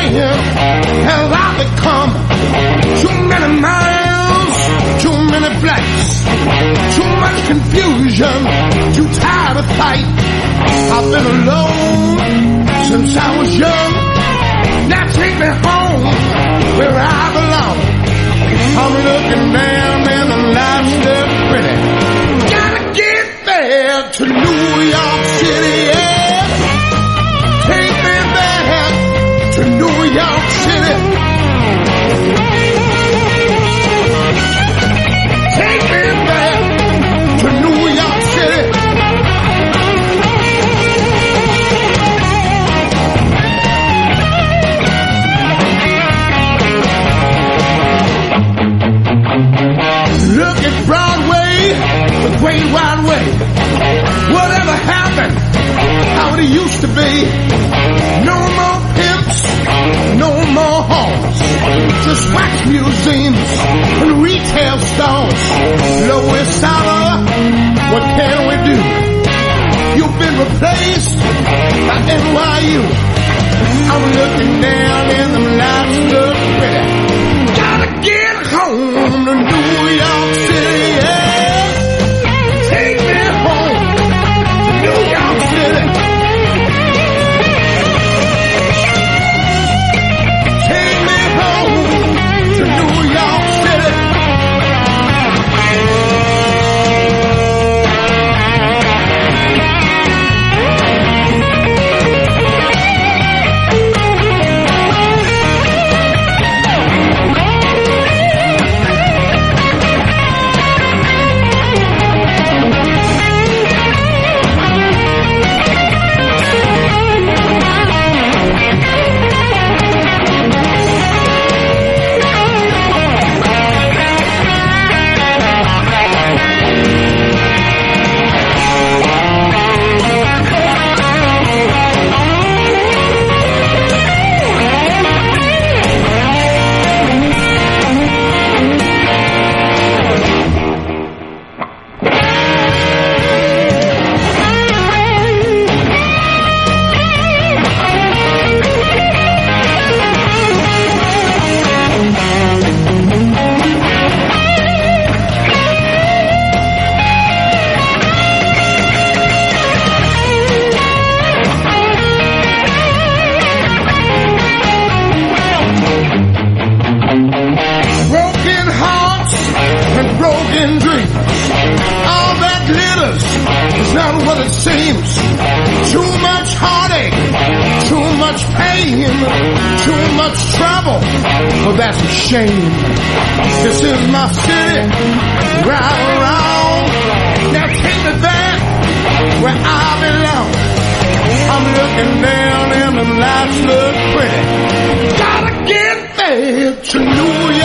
man has I become. Too many miles, too many flights, too much confusion, too tired to fight. I've been alone since I was young. Now take me home where I belong. I'm looking down and the lights look pretty. Gotta get there to New York City, yeah. Take me back to New York City. Take me back to New York City. Look at Broadway, the great wide way. Whatever happened, how it used to be. No more pimps, no more homes. Just wax museums and retail stores. Lower dollar, what can we do? You've been replaced by NYU. I'm looking down and the lights look pretty. Gotta get home to New York City, yeah. Take me home to New York City. Take me home to New York City. Shame. This is my city, right around. Now take me back where I belong. I'm looking down and the lights look pretty. Gotta get there to New York.